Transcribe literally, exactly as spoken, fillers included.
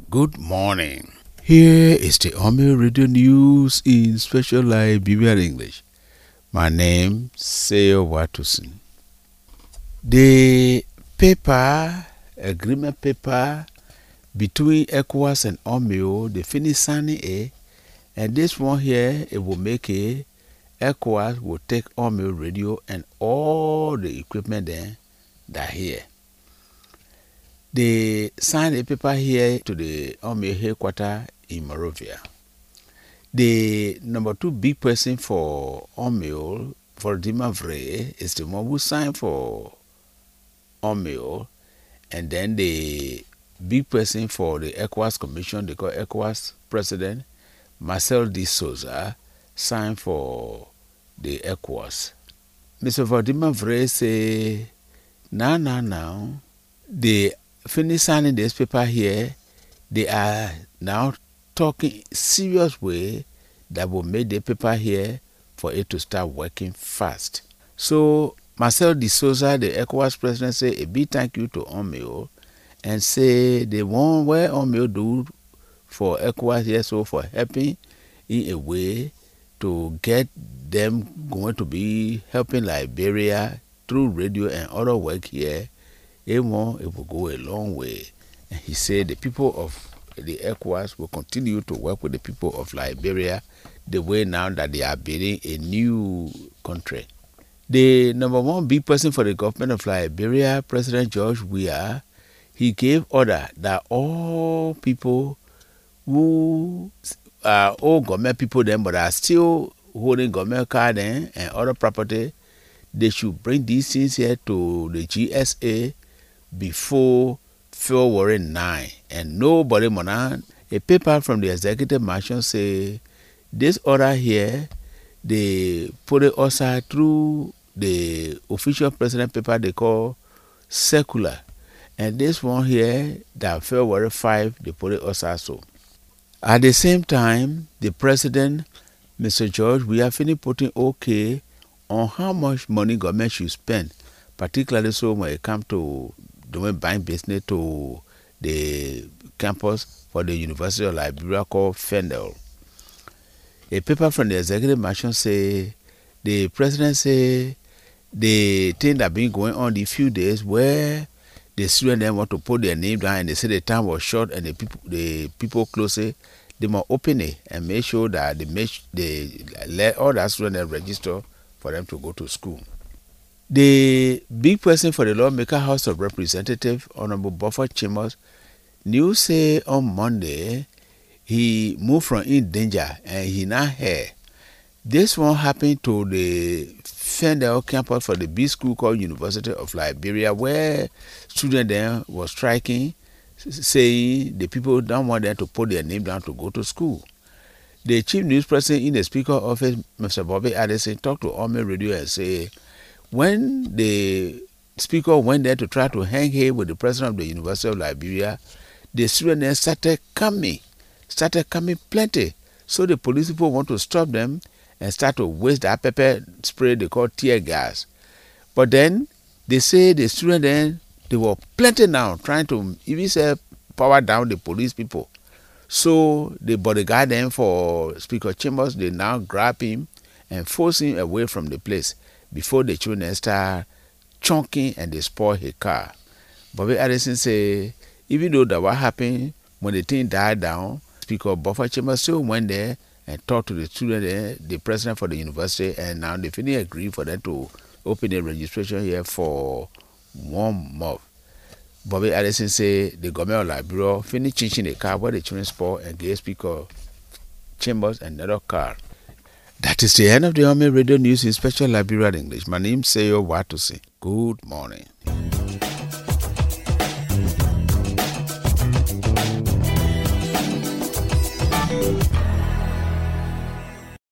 Good morning. Here is the Army Radio News in Special Liberian English. My name is Seyo Watusin. The paper, agreement paper between ECOWAS and OMIO, the finish signing a, and this one here, it will make a ECOWAS will take OMIO radio and all the equipment there that here. They signed a paper here to the Army headquarters in Monrovia. The number two big person for OMIO, for Dima Vre, is the one who signed for OMIO, and then the big person for the ECOWAS Commission, they call ECOWAS President, Marcel de Souza, signed for the ECOWAS. Mister Vladimir Vre say, now, now, now, they finish signing this paper here, they are now talking serious way that will make the paper here for it to start working fast. So Marcel de Souza, the ECOWAS president, say a big thank you to OMIO and say the one where OMIO do for ECOWAS here, so for helping in a way to get them going to be helping Liberia through radio and other work here. It will go a long way. And he said the people of the ECOWAS will continue to work with the people of Liberia the way now that they are building a new country. The number one big person for the government of Liberia, President George Weah, he gave order that all people who are all government people then but are still holding government card then and other property, they should bring these things here to the G S A before February ninth, and nobody mona. A paper from the executive mansion say this order here, they put it also through the official president paper they call circular, and this one here that February fifth they put it also so. At the same time, the president, Mister George, we are finished putting okay on how much money government should spend, particularly so when it comes to doing buying business to the campus for the University of Liberia called Fendel. A paper from the executive mansion say the president say the thing that been going on the few days where the students then want to put their name down and they say the time was short and the people the people closely, they must open it and make sure that they make they let all that students register for them to go to school. The big person for the Lawmaker House of Representatives, Honorable Buford Chambers, news say on Monday he moved from in danger and he now here. This one happened to the Fendel campus for the big school called University of Liberia, where students there were striking, saying the people don't want them to put their name down to go to school. The chief news person in the Speaker office, Mister Bobby Addison, talked to Army Radio and say, when the speaker went there to try to hang here with the president of the University of Liberia, the students then started coming, started coming plenty. So the police people want to stop them and start to waste that pepper spray they call tear gas. But then they say the students then, they were plenty now trying to even say power down the police people. So the bodyguard then for Speaker Chambers, they now grab him and force him away from the place before the children start chunking and they spoil his car. Bobby Addison say, even though that what happened, when the thing died down, Speaker Buford Chambers still went there and talked to the student there, the president for the university, and now they finally agreed for them to open the registration here for one month. Bobby Addison say the government of Liberia finished changing the car where the children spoil and gave Speaker Chambers another car. That is the end of the Army Radio News in Special Liberian English. My name is Seyo Watusin. Good morning.